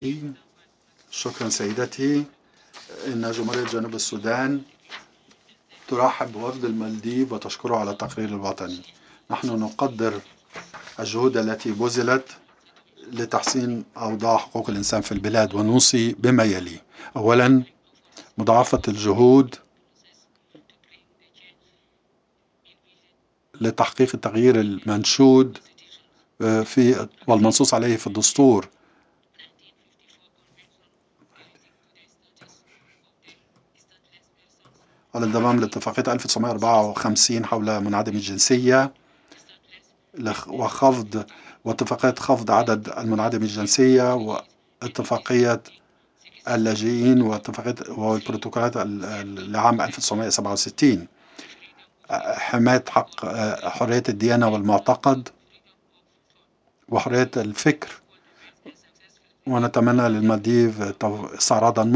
شكرا سيدتي. إن جمهورية جنوب السودان ترحب بوفد المالديف وتشكره على التقرير الوطني. نحن نقدر الجهود التي بذلت لتحسين أوضاع حقوق الإنسان في البلاد ونوصي بما يلي: أولا، مضاعفة الجهود لتحقيق التغيير المنشود في والمنصوص عليه في الدستور على الانضمام لاتفاقية 1954 حول منعدم الجنسية واتفاقية خفض عدد المنعدم الجنسية واتفاقية اللاجئين والبروتوكولات لعام 1967، حماية حق حرية الديانة والمعتقد وحرية الفكر. ونتمنى للمالديف استعراضا